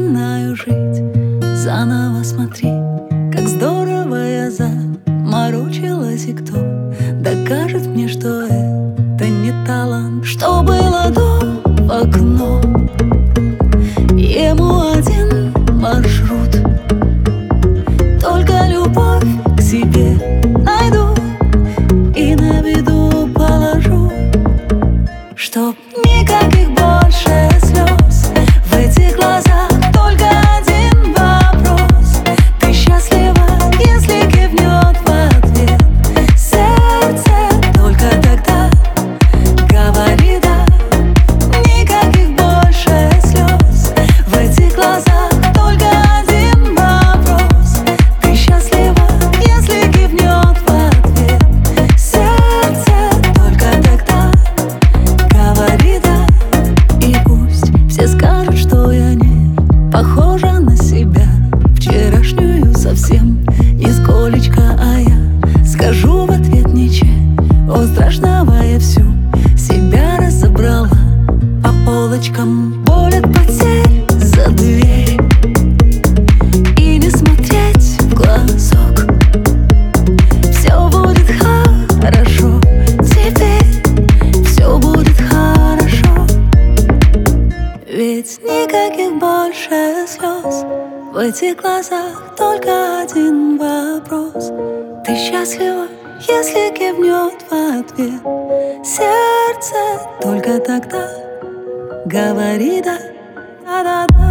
начинаю жить заново, смотри, как здорово я заморочилась. И кто докажет мне, что это не талант? Что было до в окно, ему один маршрут. Только любовь к себе найду и на виду положу, чтоб никаких больше слез в этих глазах. Только один вопрос: ты счастлива, если кивнет в ответ сердце? Только тогда говори да. Никаких больше слез в этих глазах. Только один вопрос: ты счастлива, если кивнет в ответ сердце? Только тогда говори да. И пусть все скажут, что я не похожа на себя вчерашнюю совсем нисколечко, а я скажу в ответ ничего страшного. Я всю себя разобрала по полочкам. Боль от потерь за дверь, и не смотреть в глазок. Все будет хорошо, теперь все будет хорошо. Ведь никаких больше слез в этих глазах. Только один вопрос: ты счастлива, если кивнет в ответ сердце? Только тогда говори да. Да-да-да.